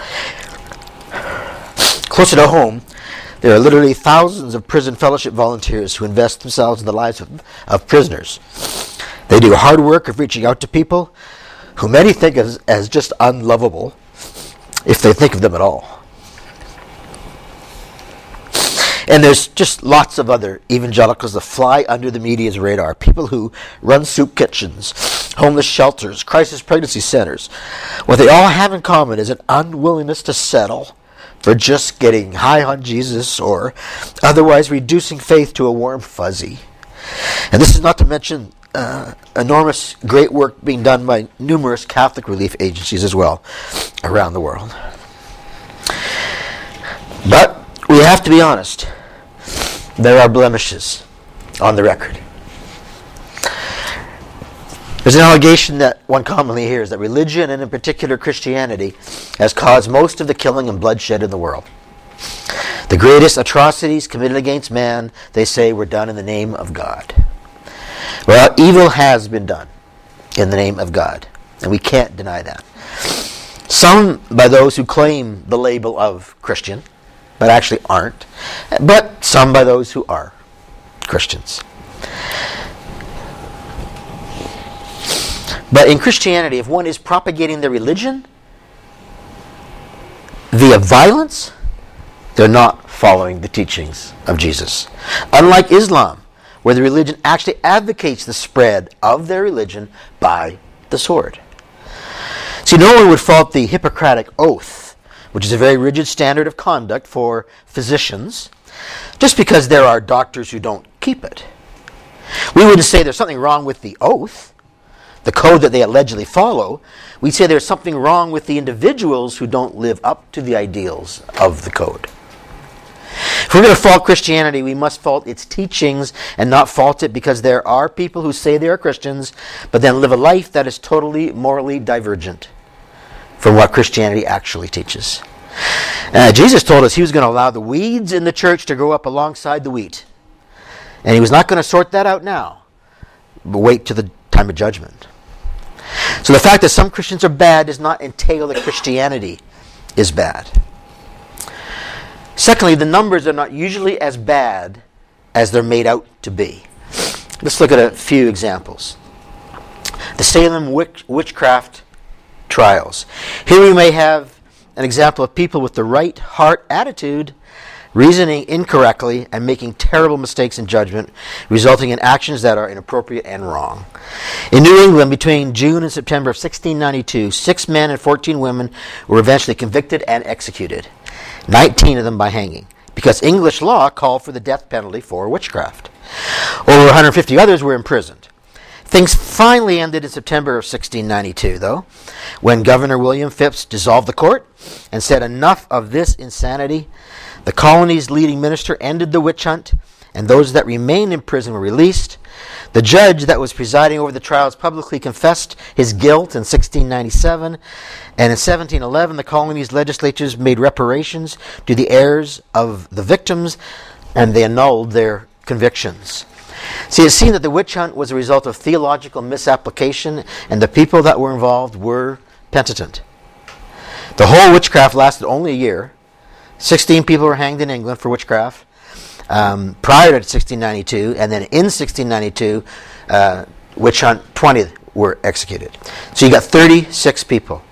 Closer to home, there are literally thousands of prison fellowship volunteers who invest themselves in the lives of prisoners. They do hard work of reaching out to people who many think as just unlovable, if they think of them at all. And there's just lots of other evangelicals that fly under the media's radar. People who run soup kitchens, homeless shelters, crisis pregnancy centers. What they all have in common is an unwillingness to settle for just getting high on Jesus or otherwise reducing faith to a warm fuzzy. And this is not to mention enormous great work being done by numerous Catholic relief agencies as well around the world. But we have to be honest. There are blemishes on the record. There's an allegation that one commonly hears that religion, and in particular Christianity, has caused most of the killing and bloodshed in the world. The greatest atrocities committed against man, they say, were done in the name of God. Well, evil has been done in the name of God, and we can't deny that. Some by those who claim the label of Christian, but actually aren't, but some by those who are Christians. But in Christianity, if one is propagating their religion via violence, they're not following the teachings of Jesus. Unlike Islam, where the religion actually advocates the spread of their religion by the sword. See, no one would fault the Hippocratic Oath, which is a very rigid standard of conduct for physicians, just because there are doctors who don't keep it. We wouldn't say there's something wrong with the oath, the code that they allegedly follow. We'd say there's something wrong with the individuals who don't live up to the ideals of the code. If we're going to fault Christianity, we must fault its teachings and not fault it because there are people who say they are Christians, but then live a life that is totally morally divergent from what Christianity actually teaches. Jesus told us he was going to allow the weeds in the church to grow up alongside the wheat. And he was not going to sort that out now, but wait till the time of judgment. So the fact that some Christians are bad does not entail that Christianity is bad. Secondly, the numbers are not usually as bad as they're made out to be. Let's look at a few examples. The Salem witchcraft trials. Here we may have an example of people with the right heart attitude reasoning incorrectly and making terrible mistakes in judgment, resulting in actions that are inappropriate and wrong. In New England, between June and September of 1692, 6 men and 14 women were eventually convicted and executed, 19 of them by hanging, because English law called for the death penalty for witchcraft. Over 150 others were imprisoned. Things finally ended in September of 1692, though, when Governor William Phips dissolved the court and said, "Enough of this insanity." The colony's leading minister ended the witch hunt, and those that remained in prison were released. The judge that was presiding over the trials publicly confessed his guilt in 1697, and in 1711 the colony's legislatures made reparations to the heirs of the victims, and they annulled their convictions. See, it's seen that the witch hunt was a result of theological misapplication, and the people that were involved were penitent. The whole witchcraft lasted only a year. 16 people were hanged in England for witchcraft prior to 1692, and then in 1692, witch hunt, 20 were executed. So you got 36 people,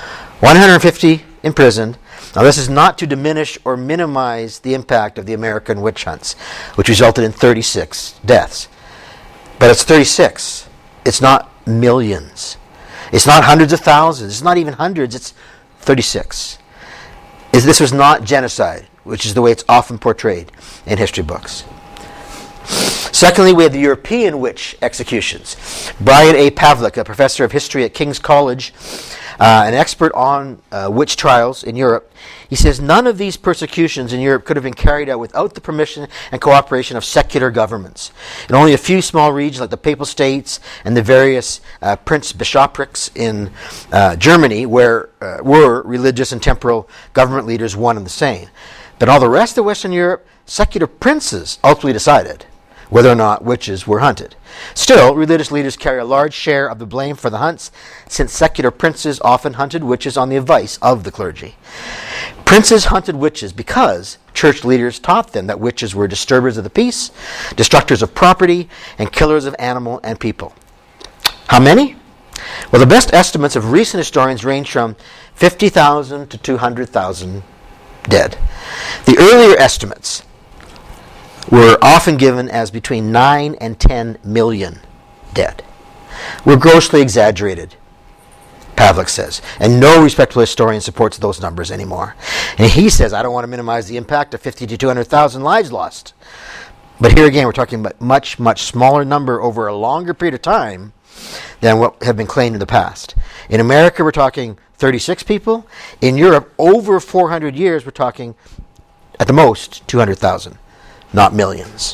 150 imprisoned. Now this is not to diminish or minimize the impact of the American witch hunts, which resulted in 36 deaths. But it's 36. It's not millions. It's not hundreds of thousands. It's not even hundreds. It's 36. This was not genocide, which is the way it's often portrayed in history books. Secondly, we have the European witch executions. Brian A. Pavlik, a professor of history at King's College, an expert on witch trials in Europe, he says none of these persecutions in Europe could have been carried out without the permission and cooperation of secular governments. In only a few small regions like the Papal States and the various prince-bishoprics in Germany where were religious and temporal government leaders one and the same. But all the rest of Western Europe, secular princes ultimately decided whether or not witches were hunted. Still, religious leaders carry a large share of the blame for the hunts, since secular princes often hunted witches on the advice of the clergy. Princes hunted witches because church leaders taught them that witches were disturbers of the peace, destructors of property, and killers of animal and people. How many? Well, the best estimates of recent historians range from 50,000 to 200,000 dead. The earlier estimates were often given as between 9 and 10 million dead. Were grossly exaggerated, Pavlik says, and no respectable historian supports those numbers anymore. And he says, I don't want to minimize the impact of 50 to 200,000 lives lost. But here again, we're talking about much, much smaller number over a longer period of time than what had been claimed in the past. In America, we're talking 36 people. In Europe, over 400 years, we're talking, at the most, 200,000. Not millions.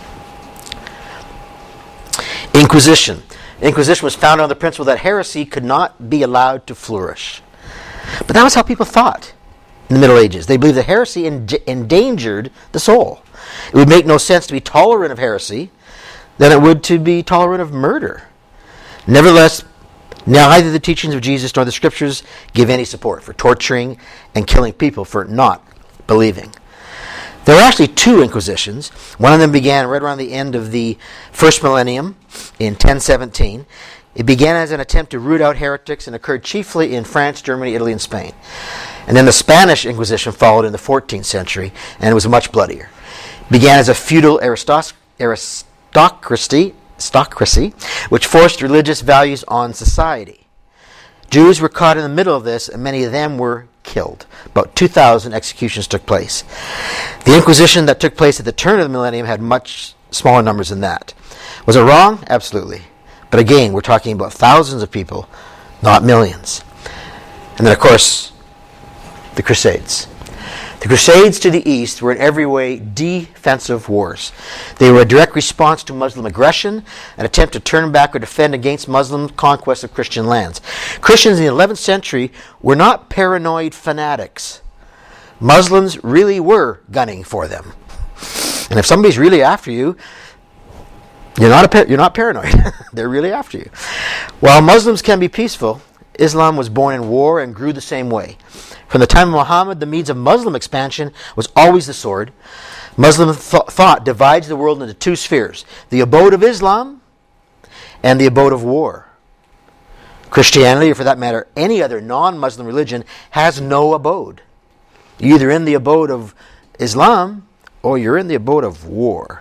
Inquisition. Inquisition was founded on the principle that heresy could not be allowed to flourish. But that was how people thought in the Middle Ages. They believed that heresy endangered the soul. It would make no sense to be tolerant of heresy than it would to be tolerant of murder. Nevertheless, neither the teachings of Jesus nor the Scriptures give any support for torturing and killing people for not believing. There were actually 2 inquisitions. One of them began right around the end of the first millennium in 1017. It began as an attempt to root out heretics and occurred chiefly in France, Germany, Italy, and Spain. And then the Spanish Inquisition followed in the 14th century, and it was much bloodier. It began as a feudal aristocracy, which forced religious values on society. Jews were caught in the middle of this, and many of them were killed. About 2,000 executions took place. The Inquisition that took place at the turn of the millennium had much smaller numbers than that. Was it wrong? Absolutely. But again, we're talking about thousands of people, not millions. And then, of course, the Crusades. The Crusades to the east were in every way defensive wars. They were a direct response to Muslim aggression, an attempt to turn back or defend against Muslim conquest of Christian lands. Christians in the 11th century were not paranoid fanatics. Muslims really were gunning for them. And if somebody's really after you, you're not paranoid. They're really after you. While Muslims can be peaceful, Islam was born in war and grew the same way. From the time of Muhammad, the means of Muslim expansion was always the sword. Muslim thought divides the world into 2 spheres, the abode of Islam and the abode of war. Christianity, or for that matter, any other non-Muslim religion, has no abode. You're either in the abode of Islam or you're in the abode of war.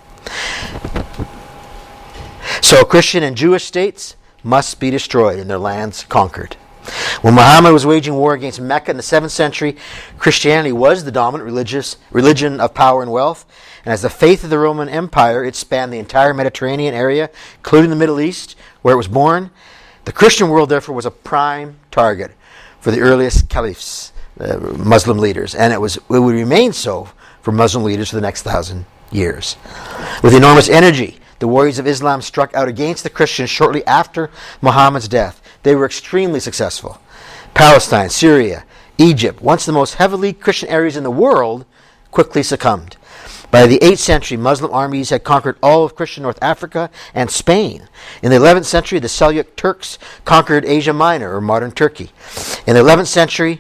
So Christian and Jewish states must be destroyed and their lands conquered. When Muhammad was waging war against Mecca in the 7th century, Christianity was the dominant religion of power and wealth. And as the faith of the Roman Empire, it spanned the entire Mediterranean area, including the Middle East, where it was born. The Christian world, therefore, was a prime target for the earliest caliphs, Muslim leaders. And it would remain so for Muslim leaders for the next 1,000 years. With enormous energy, the warriors of Islam struck out against the Christians shortly after Muhammad's death. They were extremely successful. Palestine, Syria, Egypt, once the most heavily Christian areas in the world, quickly succumbed. By the 8th century, Muslim armies had conquered all of Christian North Africa and Spain. In the 11th century, the Seljuk Turks conquered Asia Minor, or modern Turkey. In the 11th century,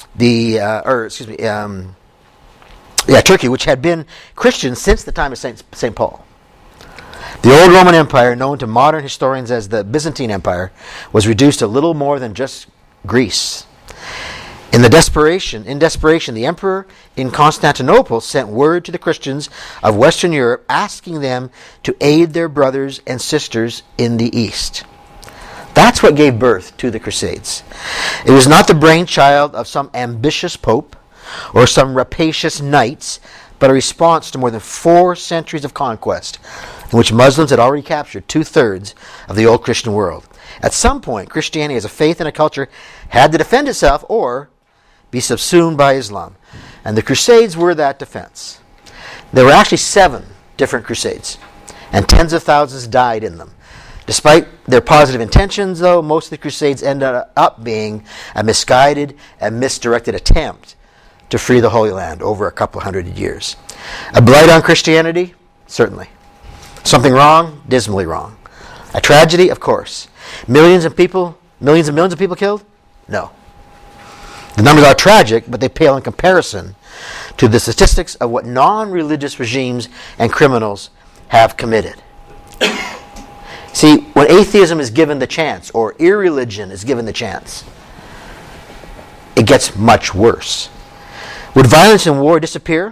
Turkey, which had been Christian since the time of St. Paul. The old Roman Empire, known to modern historians as the Byzantine Empire, was reduced to little more than just Greece. In desperation, the emperor in Constantinople sent word to the Christians of Western Europe asking them to aid their brothers and sisters in the East. That's what gave birth to the Crusades. It was not the brainchild of some ambitious pope or some rapacious knights, but a response to more than 4 centuries of conquest, in which Muslims had already captured 2/3 of the old Christian world. At some point, Christianity as a faith and a culture had to defend itself or be subsumed by Islam. And the Crusades were that defense. There were actually 7 different Crusades, and tens of thousands died in them. Despite their positive intentions, though, most of the Crusades ended up being a misguided and misdirected attempt to free the Holy Land over a couple hundred years. A blight on Christianity? Certainly. Something wrong? Dismally wrong. A tragedy? Of course. Millions and millions of people killed? No. The numbers are tragic, but they pale in comparison to the statistics of what non-religious regimes and criminals have committed. See, when atheism is given the chance, or irreligion is given the chance, it gets much worse. Would violence and war disappear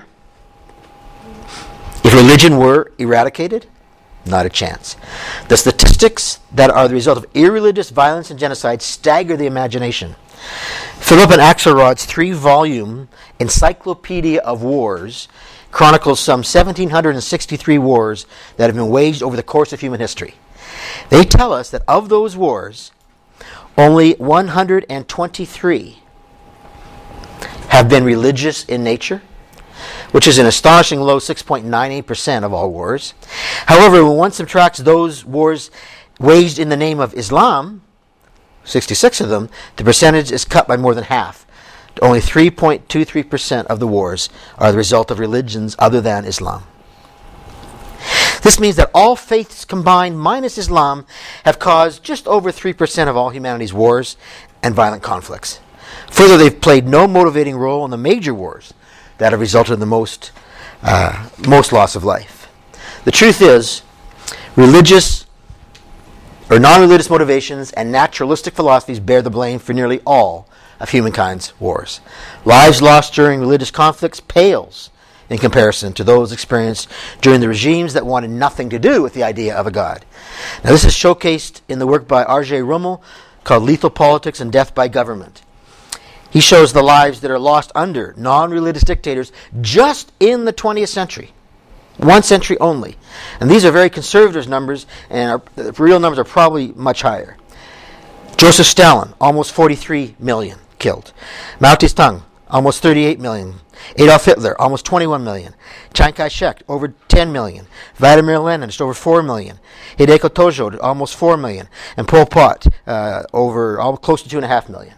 if religion were eradicated? Not a chance. The statistics that are the result of irreligious violence and genocide stagger the imagination. Philip and Axelrod's 3-volume Encyclopedia of Wars chronicles some 1,763 wars that have been waged over the course of human history. They tell us that of those wars, only 123 have been religious in nature, which is an astonishing low 6.98% of all wars. However, when one subtracts those wars waged in the name of Islam, 66 of them, the percentage is cut by more than half. Only 3.23% of the wars are the result of religions other than Islam. This means that all faiths combined, minus Islam, have caused just over 3% of all humanity's wars and violent conflicts. Further, they've played no motivating role in the major wars that have resulted in the most loss of life. The truth is, religious or non-religious motivations and naturalistic philosophies bear the blame for nearly all of humankind's wars. Lives lost during religious conflicts pales in comparison to those experienced during the regimes that wanted nothing to do with the idea of a God. Now, this is showcased in the work by R.J. Rummel called Lethal Politics and Death by Government. He shows the lives that are lost under non-religious dictators just in the 20th century. 1 century only. And these are very conservative numbers, and the real numbers are probably much higher. Joseph Stalin, almost 43 million killed. Mao Zedong, almost 38 million. Adolf Hitler, almost 21 million. Chiang Kai-shek, over 10 million. Vladimir Lenin, just over 4 million. Hideko Tojo, almost 4 million. And Pol Pot, close to 2.5 million.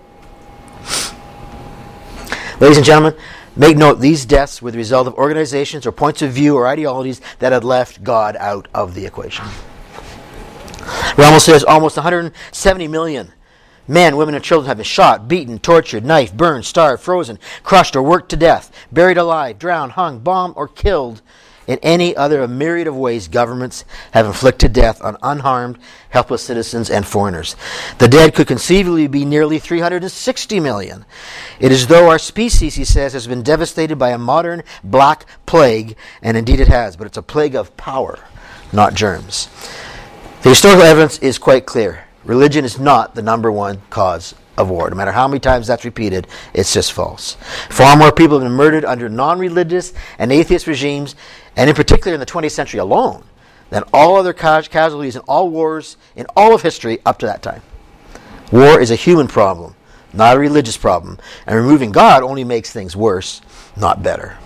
Ladies and gentlemen, make note, these deaths were the result of organizations or points of view or ideologies that had left God out of the equation. Rummel says almost 170 million men, women, and children have been shot, beaten, tortured, knifed, burned, starved, frozen, crushed, or worked to death, buried alive, drowned, hung, bombed, or killed in any other a myriad of ways governments have inflicted death on unharmed, helpless citizens and foreigners. The dead could conceivably be nearly 360 million. It is though our species, he says, has been devastated by a modern black plague, and indeed it has, but it's a plague of power, not germs. The historical evidence is quite clear. Religion is not the number one cause of war. No matter how many times that's repeated, it's just false. Far more people have been murdered under non-religious and atheist regimes, and in particular in the 20th century alone, than all other casualties in all wars in all of history up to that time. War is a human problem, not a religious problem, and removing God only makes things worse, not better.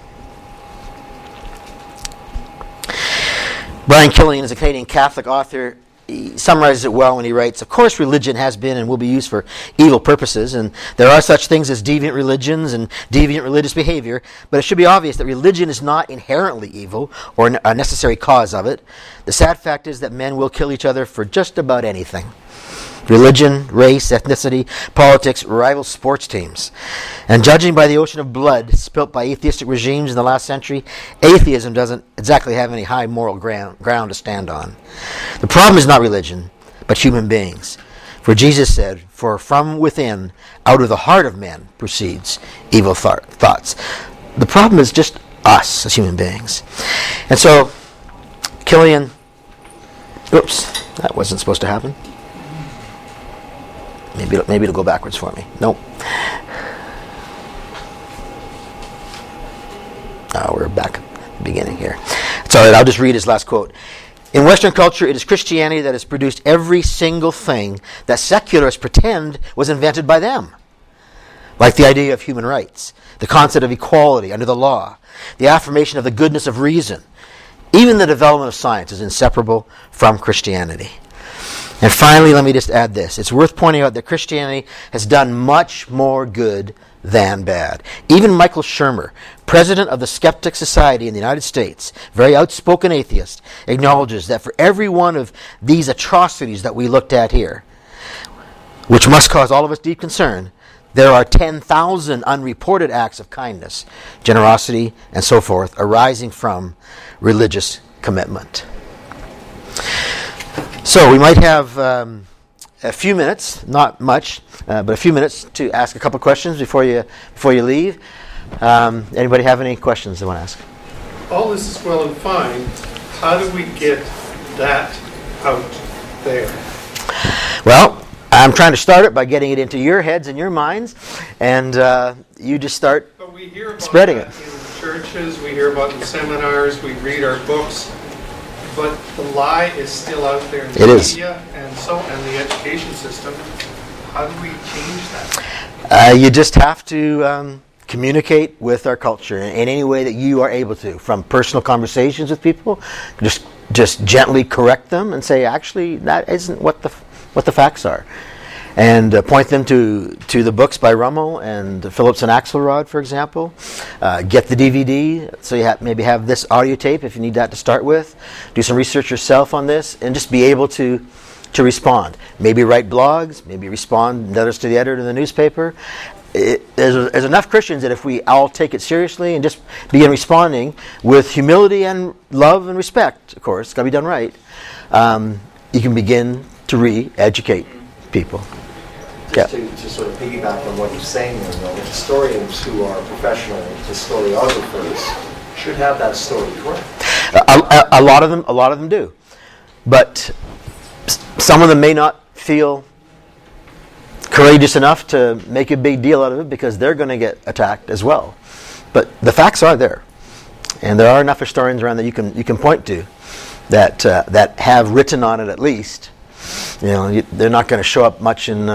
Brian Killian is a Canadian Catholic author. He summarizes it well when he writes, "Of course religion has been and will be used for evil purposes, and there are such things as deviant religions and deviant religious behavior, but it should be obvious that religion is not inherently evil or a necessary cause of it. The sad fact is that men will kill each other for just about anything. Religion, race, ethnicity, politics, rival sports teams. And judging by the ocean of blood spilt by atheistic regimes in the last century, atheism doesn't exactly have any high moral ground to stand on. The problem is not religion, but human beings. For Jesus said, 'For from within, out of the heart of men, proceeds evil thoughts.'" The problem is just us as human beings. And so, Killian, oops, that wasn't supposed to happen. Maybe it'll go backwards for me. Nope. Oh, we're back at the beginning here. It's all right, I'll just read his last quote. "In Western culture, it is Christianity that has produced every single thing that secularists pretend was invented by them. Like the idea of human rights, the concept of equality under the law, the affirmation of the goodness of reason. Even the development of science is inseparable from Christianity. And finally, let me just add this. It's worth pointing out that Christianity has done much more good than bad. Even Michael Shermer, president of the Skeptic Society in the United States, very outspoken atheist, acknowledges that for every one of these atrocities that we looked at here, which must cause all of us deep concern, there are 10,000 unreported acts of kindness, generosity, and so forth, arising from religious commitment." So we might have a few minutes, not much, but a few minutes to ask a couple questions before you leave. Anybody have any questions they want to ask? All this is well and fine. How do we get that out there? Well, I'm trying to start it by getting it into your heads and your minds, and you just start But we hear about spreading that it. in churches, we hear about it in seminars, we read our books, but the lie is still out there in the media and the education system. How do we change that? You just have to communicate with our culture in any way that you are able to, from personal conversations with people, just gently correct them and say, actually, that isn't what the facts are. And point them to the books by Rummel and Phillips and Axelrod, for example. Get the DVD, so you maybe have this audio tape if you need that to start with. Do some research yourself on this, and just be able to respond. Maybe write blogs, maybe respond letters to the editor in the newspaper. There's enough Christians that if we all take it seriously and just begin responding with humility and love and respect, of course, it's got to be done right, you can begin to re-educate people. Just to sort of piggyback on what you're saying there, though, the historians who are professional historiographers should have that story correct. A lot of them do, but some of them may not feel courageous enough to make a big deal out of it because they're going to get attacked as well. But the facts are there, and there are enough historians around that you can point to that have written on it at least. You know, they're not going to show up much on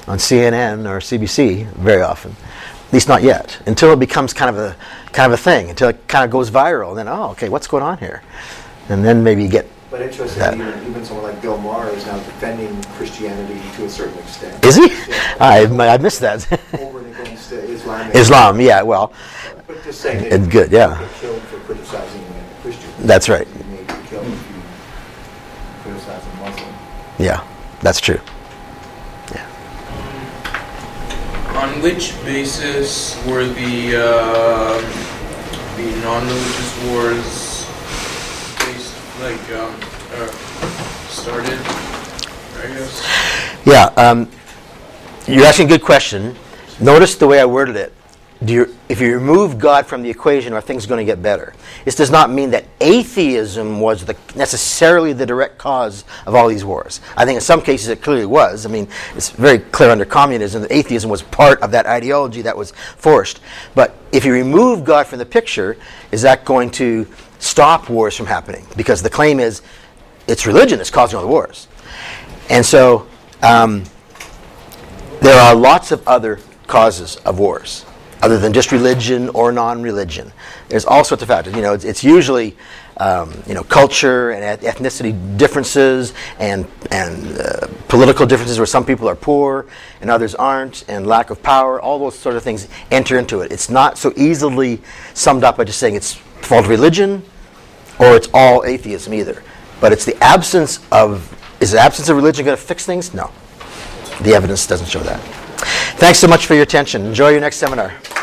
CNN or CBC very often, at least not yet, until it becomes kind of a thing, until it kind of goes viral. And then, okay, what's going on here? And then maybe you get. But interestingly, even someone like Bill Maher is now defending Christianity to a certain extent. Is he? Yeah. I missed that. Over and against Islam. Islam, yeah, well. But just saying, it's good, yeah. You get killed for criticizing Christians. That's right. You may be killed if you criticize a Muslim. Yeah, that's true. Yeah. On which basis were the non-religious wars started, I guess? Yeah, you're asking a good question. Notice the way I worded it. If you remove God from the equation, are things going to get better? This does not mean that atheism was necessarily the direct cause of all these wars. I think in some cases it clearly was. I mean, it's very clear under communism that atheism was part of that ideology that was forced. But if you remove God from the picture, is that going to stop wars from happening? Because the claim is it's religion that's causing all the wars. And so there are lots of other causes of wars, other than just religion or non-religion. There's all sorts of factors. It's usually culture and ethnicity differences and political differences where some people are poor and others aren't, and lack of power. All those sort of things enter into it. It's not so easily summed up by just saying it's the fault of religion or it's all atheism either. But it's the absence of... Is the absence of religion going to fix things? No. The evidence doesn't show that. Thanks so much for your attention. Enjoy your next seminar.